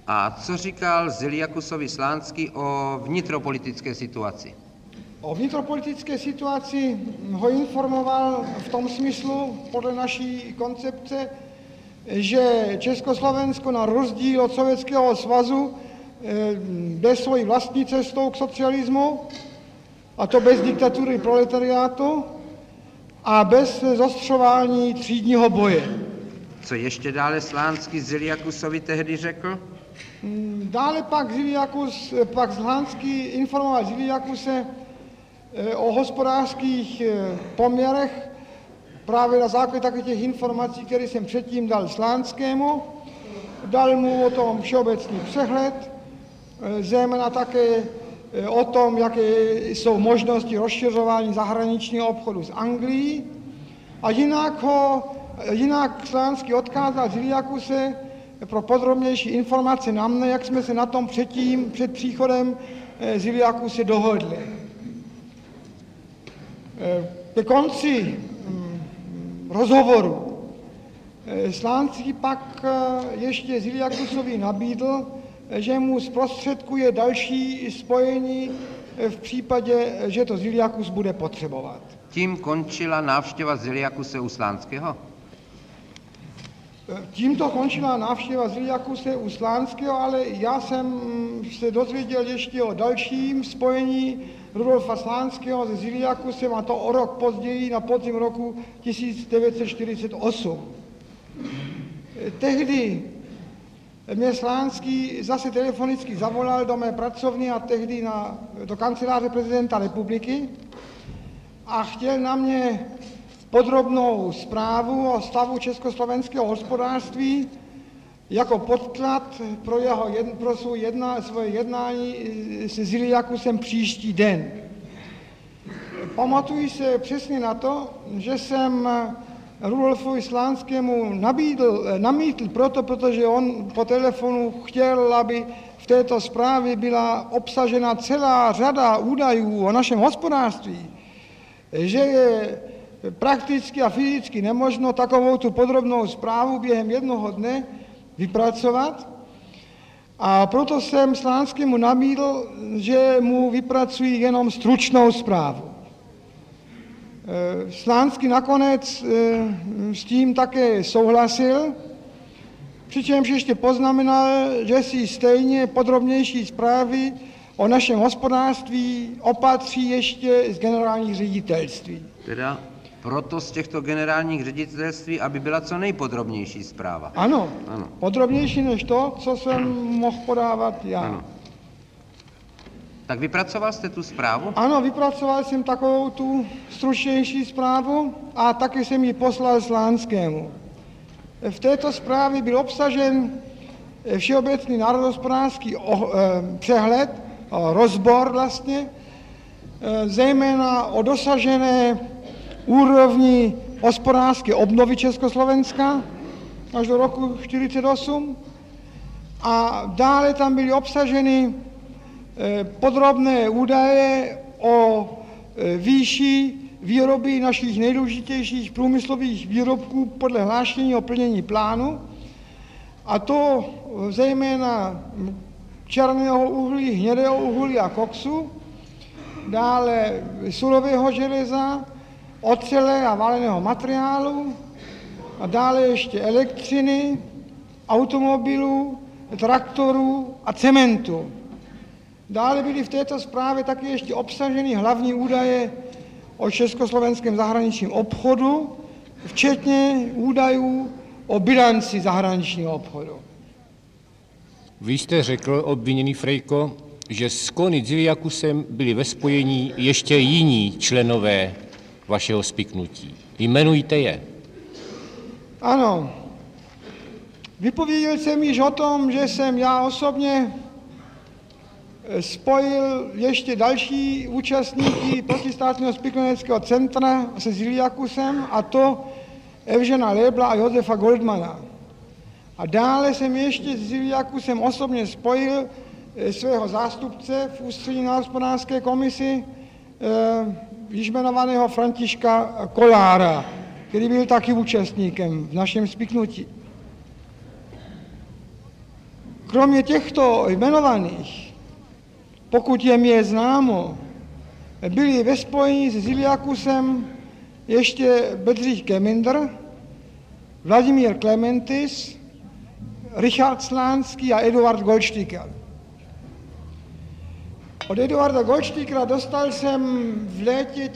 A co říkal Ziliakusovi Slánský o vnitropolitické situaci? O vnitropolitické situaci ho informoval v tom smyslu, podle naší koncepce, že Československo na rozdíl od Sovětského svazu jde svojí vlastní cestou k socialismu, a to bez diktatury proletariátu a bez zostřování třídního boje. Co ještě dále Slánský Ziliakusovi tehdy řekl? Dále pak Slánský informoval Ziliakuse o hospodářských poměrech právě na základě takových těch informací, které jsem předtím dal Slánskému. Dal mu o tom všeobecný přehled, zejména také o tom, jaké jsou možnosti rozšiřování zahraničního obchodu s Anglií. A jinak Slánský odkázal Ziliakuse pro podrobnější informace na mne, jak jsme se na tom předtím, před příchodem Ziliakuse dohodli. Ke konci rozhovoru Slánský pak ještě Ziliakusovi nabídl, že mu zprostředkuje další spojení v případě, že to Ziliakus bude potřebovat. Tím končila návštěva Ziliakuse u Slánského? Tímto končila návštěva Ziliakuse u Slánského, ale já jsem se dozvěděl ještě o dalším spojení Rudolfa Slánského se Ziliakusem, a to o rok později, na podzim roku 1948. Tehdy mě Slánský zase telefonicky zavolal do mé pracovny a tehdy do kanceláře prezidenta republiky a chtěl na mě podrobnou zprávu o stavu československého hospodářství jako podklad pro svoje jednání se Ziliakusem příští den. Pamatuji se přesně na to, že jsem Rudolfovi Slánskému namítl protože on po telefonu chtěl, aby v této zprávě byla obsažena celá řada údajů o našem hospodářství, že je prakticky a fyzicky nemožno takovou tu podrobnou zprávu během jednoho dne vypracovat. A proto jsem Slánskému nabídl, že mu vypracují jenom stručnou zprávu. Slánský nakonec s tím také souhlasil, přičemž ještě poznamenal, že si stejně podrobnější zprávy o našem hospodářství opatří ještě z generálních ředitelství. Teda proto z těchto generálních ředitelství, aby byla co nejpodrobnější zpráva. Ano. Podrobnější než to, co jsem mohl podávat já. Ano. Tak vypracoval jste tu zprávu? Ano, vypracoval jsem takovou tu stručnější zprávu a taky jsem ji poslal Slánskému. V této zprávě byl obsažen všeobecný národohospodářský přehled, rozbor vlastně, zejména o dosažené úrovni hospodářské obnovy Československa až do roku 1948 a dále tam byly obsaženy podrobné údaje o výši výroby našich nejdůležitějších průmyslových výrobků podle hlášení o plnění plánu, a to zejména černého uhlí, hnědého uhlí a koksu, dále surového železa, ocele a valeného materiálu a dále ještě elektřiny, automobilů, traktorů a cementu. Dále byly v této zprávě taky ještě obsaženy hlavní údaje o československém zahraničním obchodu, včetně údajů o bilanci zahraničního obchodu. Vy jste řekl, obviněný Frejko, že s Kony Ziliakusem byli ve spojení ještě jiní členové vašeho spiknutí. Jmenujte je. Ano. Vypověděl jsem již o tom, že jsem já osobně spojil ještě další účastníky protistátního spikleneckého centra se Ziliakusem, a to Evžena Lébla a Josefa Goldmana. A dále jsem ještě s Ziliakusem osobně spojil svého zástupce v ústřední národohospodářské komisi, již jmenovaného Františka Kolára, který byl taky účastníkem v našem spiknutí. Kromě těchto jmenovaných, pokud je mi známo, byli ve spojení s Ziliakusem ještě Bedřich Kemindr, Vladimír Klementis, Richard Slánský a Eduard Goldsticker. Od Eduarda Goldstickera dostal jsem v létě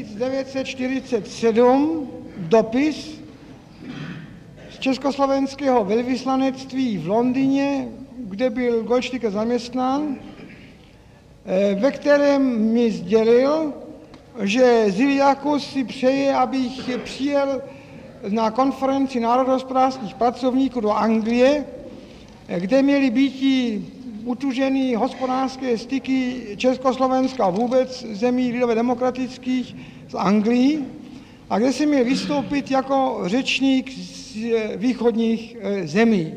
1947 dopis z československého velvyslanectví v Londýně, kde byl Goldsticker zaměstnán, ve kterém mi sdělil, že Ziliakus si přeje, abych přijel na konferenci národohospodářských pracovníků do Anglie, kde měly být utuženy hospodářské styky Československa a vůbec zemí lidově demokratických z Anglii, a kde si měl vystoupit jako řečník z východních zemí.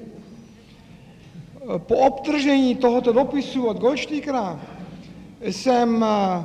Po obdržení tohoto dopisu od Goldstickera jsem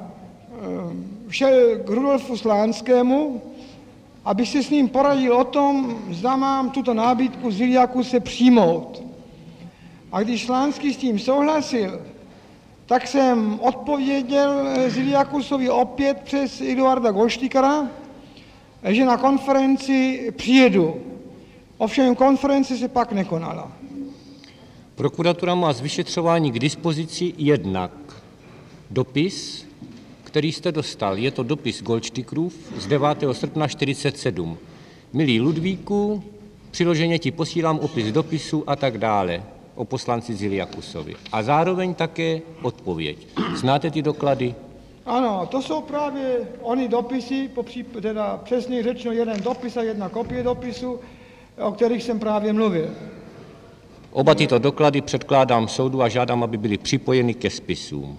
šel k Rudolfu Slánskému, abych se s ním poradil o tom, zda mám tuto nábytku Ziliakuse přijmout. A když Slánský s tím souhlasil, tak jsem odpověděl Ziliakusovi opět přes Eduarda Goldstickera, že na konferenci přijedu. Ovšem konference se pak nekonala. Prokuratura má z vyšetřování k dispozici jednak dopis, který jste dostal. Je to dopis Goldstickerův z 9. srpna 1947. Milý Ludvíku, přiloženě ti posílám opis dopisu a tak dále o poslanci Ziliakusovi. A zároveň také odpověď. Znáte ty doklady? Ano, to jsou právě ony dopisy, teda přesně řečeno jeden dopis a jedna kopie dopisu, o kterých jsem právě mluvil. Oba tyto doklady předkládám soudu a žádám, aby byly připojeny ke spisům.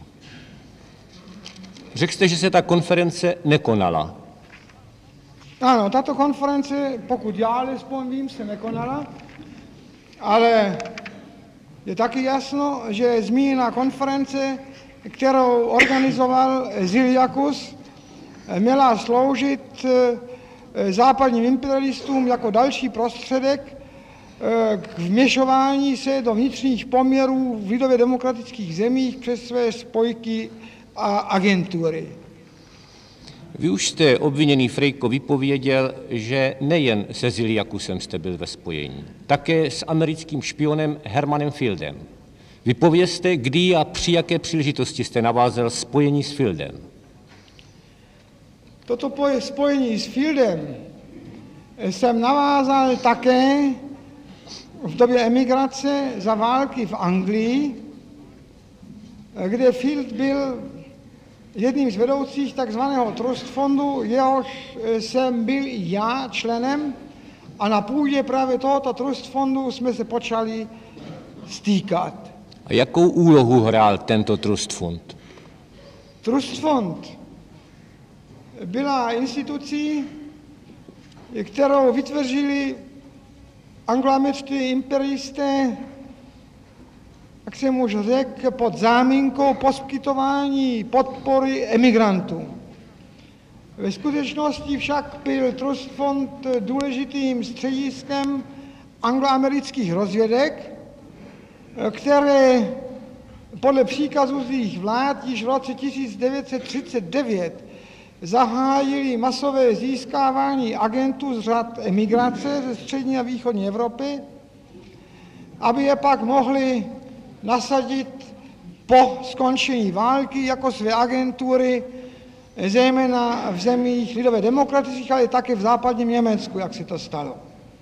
Řekl jste, že se ta konference nekonala. Ano, tato konference, pokud já alespoň vím, se nekonala, ale je taky jasno, že zmíněná konference, kterou organizoval Ziliakus, měla sloužit západním imperialistům jako další prostředek k vměšování se do vnitřních poměrů v lidově demokratických zemích přes své spojky a agentury. Vy už jste, obviněný Frejko, vypověděl, že nejen se Ziliakusem jste byl ve spojení, také s americkým špionem Hermanem Fieldem. Vypovězte, kdy a při jaké příležitosti jste navázal spojení s Fieldem. Toto spojení s Fieldem jsem navázal také v době emigrace za války v Anglii, kde Field byl jedním z vedoucích takzvaného Trust fondu, jehož jsem byl i já členem, a na půdě právě tohoto Trust fondu jsme se počali stýkat. A jakou úlohu hrál tento Trust fond? Trust fond byla institucí, kterou vytvořili angloameričtí imperialisté, jak jsem už řekl, pod záminkou poskytování podpory emigrantům. Ve skutečnosti však byl Trust fond důležitým střediskem angloamerických rozvědek, které podle příkazu svých vlád již v roce 1939 zahájili masové získávání agentů z řad emigrace ze střední a východní Evropy, aby je pak mohli nasadit po skončení války jako své agentury, zejména v zemích lidově demokratických, ale také v západním Německu, jak se to stalo.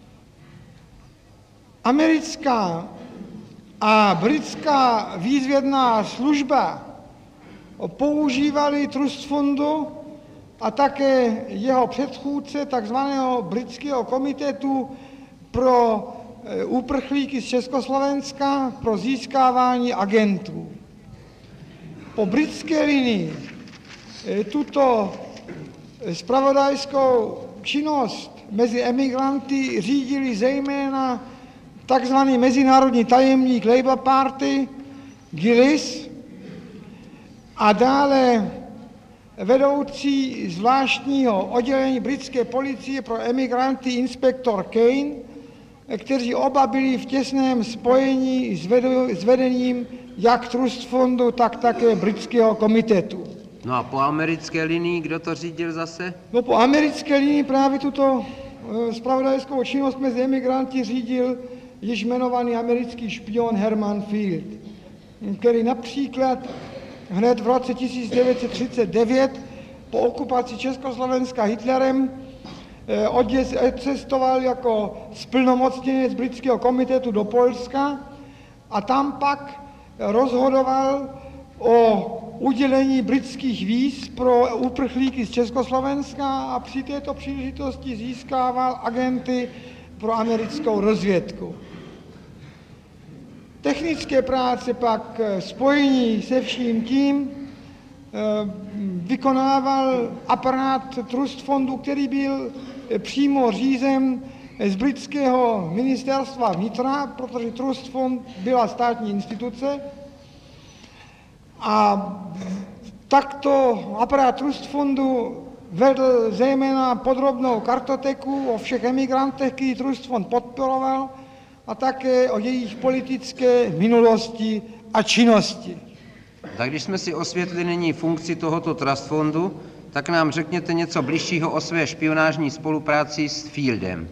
Americká a britská výzvědná služba používali Trust fondu a také jeho předchůdce, takzvaného britského komitetu pro uprchlíky z Československa, pro získávání agentů. Po britské linii tuto zpravodajskou činnost mezi emigranty řídili zejména takzvaný mezinárodní tajemník Labour Party Gillis a dále vedoucí zvláštního oddělení britské policie pro emigranty inspektor Kane kteří oba byli v těsném spojení s vedením jak Trust fondu, tak také britského komitetu. No a po americké linii kdo to řídil zase? No po americké linii právě tuto zpravodajskou činnost mezi emigranty řídil již jmenovaný americký špion Herman Field, který například hned v roce 1939 po okupaci Československa Hitlerem odcestoval jako splnomocněnec britského komitetu do Polska a tam pak rozhodoval o udělení britských víz pro uprchlíky z Československa a při této příležitosti získával agenty pro americkou rozvědku. Technické práce pak spojení se vším tím vykonával aparát Trust fondu, který byl přímo řízen z britského ministerstva vnitra, protože Trust fond byla státní instituce. A takto aparát Trust fondu vedl zejména podrobnou kartoteku o všech emigrantech, který Trust fond podporoval, a také o jejich politické minulosti a činnosti. Tak když jsme si osvětli nyní funkci tohoto Trust fondu, tak nám řekněte něco bližšího o své špionážní spolupráci s Fieldem.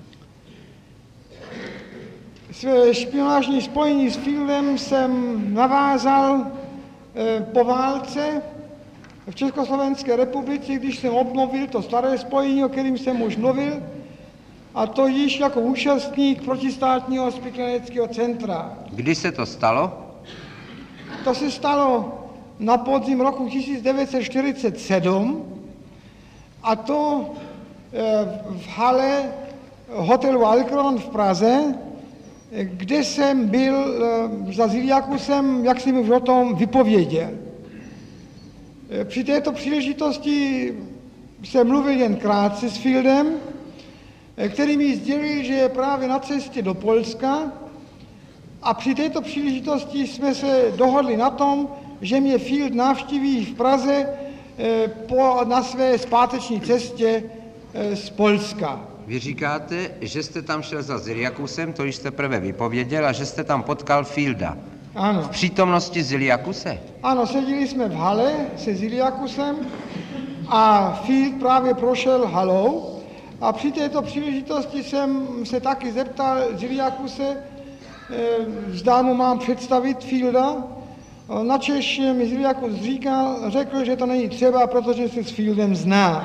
Své špionážní spojení s Fieldem jsem navázal po válce v Československé republice, když jsem obnovil to staré spojení, o kterém jsem už mluvil, a to již jako účastník protistátního spikleneckého centra. Kdy se to stalo? To se stalo na podzim roku 1947 a to v hale hotelu Alcron v Praze, kde jsem byl za Ziliakusem, jak jsem už o tom vypověděl. Při této příležitosti jsem mluvil jen krátce s Fieldem, který mi sdělil, že je právě na cestě do Polska, a při této příležitosti jsme se dohodli na tom, že mě Field navštíví v Praze na své zpáteční cestě z Polska. Vy říkáte, že jste tam šel za Ziliakusem, to již jste prvé vypověděl, a že jste tam potkal Fielda. Ano. V přítomnosti Ziliakuse? Ano, seděli jsme v hale se Ziliakusem a Field právě prošel halou a při této příležitosti jsem se taky zeptal Ziliakuse, zda mu mám představit Fielda. Načež mi Ziliakus řekl, že to není třeba, protože se s Fieldem zná.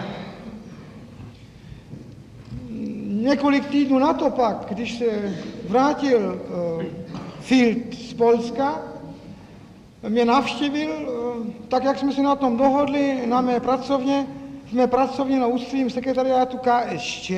Několik týdnů na to pak, když se vrátil Field z Polska, mě navštívil, tak jak jsme se na tom dohodli, na mé pracovně, jsme pracovně na ústředním sekretariátu KSČ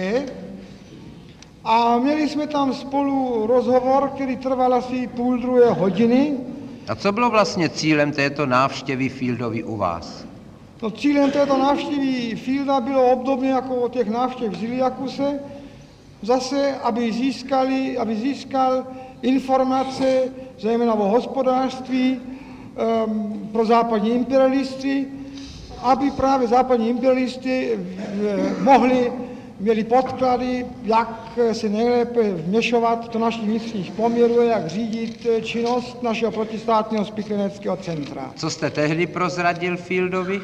a měli jsme tam spolu rozhovor, který trval asi 1,5 hodiny. A co bylo vlastně cílem této návštěvy Fieldovi u vás? No, cílem této návštěvy Fielda bylo obdobně jako o těch návštěv Ziliakuse, zase, aby získal informace, zejména o hospodářství, pro západní imperialisty, aby právě západní imperialisty měli podklady, jak se nejlépe vměšovat do našich vnitřních poměrů, jak řídit činnost našeho protistátního spikleneckého centra. Co jste tehdy prozradil Fieldovi?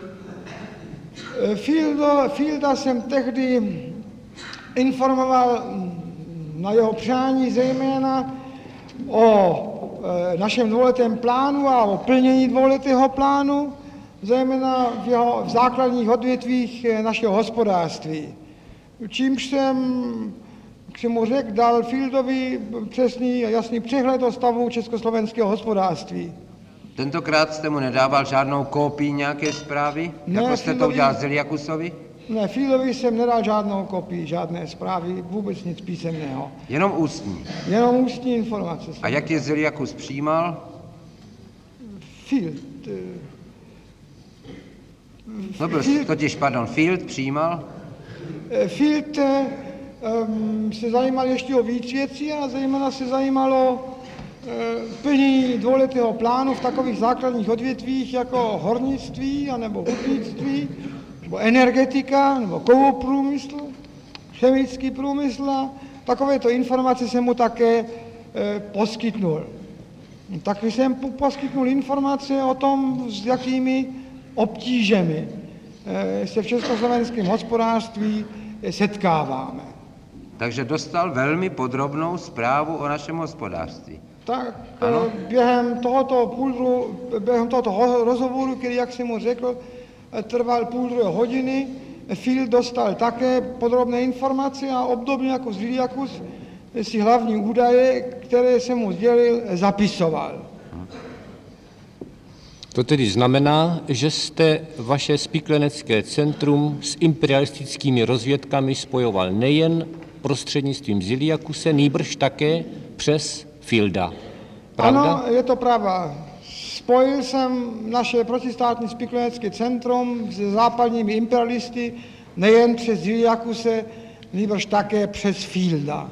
Fielda jsem tehdy informoval na jeho přání zejména o našem dvouletém plánu a o plnění dvouletého plánu, zejména v základních odvětvích našeho hospodářství. Čímž jsem mu řekl, dal Fieldovi přesný a jasný přehled o stavu československého hospodářství. Tentokrát jste mu nedával žádnou kópii nějaké zprávy? Ne, jako jste to udělal Ziliakusovi? Ne, Fieldovi jsem nedal žádnou kopii, žádné zprávy, vůbec nic písemného. Jenom ústní? Jenom ústní informace. A jak je Ziliakus přijímal? Field přijímal? Field se zajímal ještě o víc věcí a zejména se zajímalo plnění dvouletého plánu v takových základních odvětvích jako hornictví, anebo hutnictví, nebo energetika, nebo kovoprůmysl, chemický průmysl takovéto informace jsem mu také poskytnul. Taky jsem poskytnul informace o tom, s jakými obtížemi se v československém hospodářství setkáváme. Takže dostal velmi podrobnou zprávu o našem hospodářství. Tak během tohoto rozhovoru, který, jak jsem mu řekl, trval 1,5 hodiny, Field dostal také podrobné informace a obdobně jako Zviliakus si hlavní údaje, které jsem mu sdělil, zapisoval. To tedy znamená, že jste vaše spiklenecké centrum s imperialistickými rozvědkami spojoval nejen prostřednictvím Zviliakuse, nýbrž také přes Fielda. Pravda? Ano, je to pravda. Spojil jsem naše protistátní spiklenecké centrum s západními imperialisty nejen přes Zviliakuse, nýbrž také přes Fielda.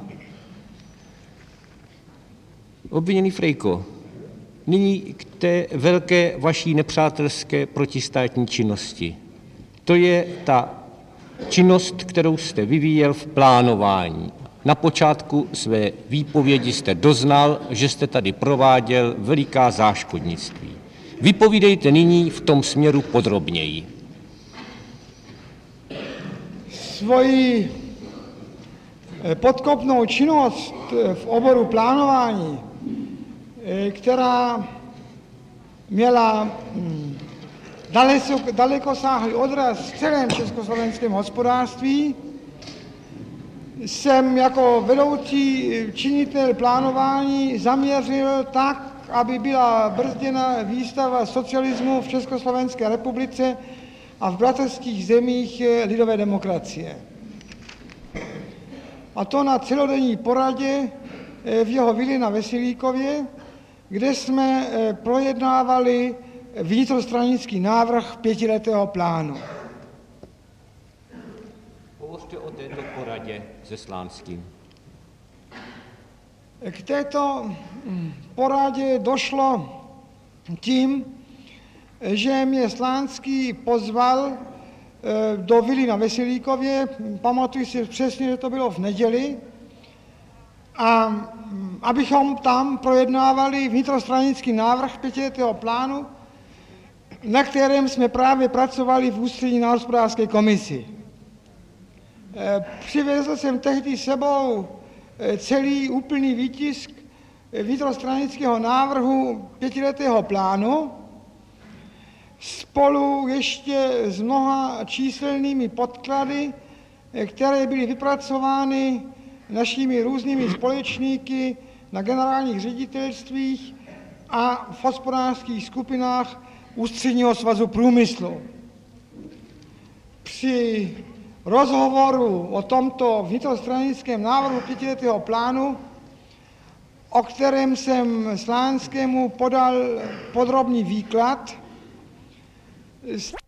Obviněný Frejko, nyní k té velké vaší nepřátelské protistátní činnosti. To je ta činnost, kterou jste vyvíjel v plánování. Na počátku své výpovědi jste doznal, že jste tady prováděl veliká záškodnictví. Vypovídejte nyní v tom směru podrobněji. Svoji podkopnou činnost v oboru plánování, která měla dalekosáhlý odraz v celém československém hospodářství, jsem jako vedoucí činitel plánování zaměřil tak, aby byla brzděna výstava socialismu v Československé republice a v bratrských zemích lidové demokracie. A to na celodenní poradě v jeho vile na Veselíkově, kde jsme projednávali vnitrostranický návrh 5letého plánu. Hovořte o této poradě se Slánským. K této poradě došlo tím, že mě Slánský pozval do vily na Veselíkově, pamatuji si přesně, že to bylo v neděli, a abychom tam projednávali vnitrostranický návrh 5letého plánu, na kterém jsme právě pracovali v Ústřední národohospodářské komisi. Přivezl jsem tehdy sebou celý úplný výtisk vnitrostranického návrhu 5letého plánu spolu ještě s mnoha číselnými podklady, které byly vypracovány našimi různými společníky na generálních ředitelstvích a v hospodářských skupinách Ústředního svazu průmyslu. Při rozhovoru o tomto vnitrostranickém návrhu 5letého plánu, o kterém jsem Slánskému podal podrobný výklad,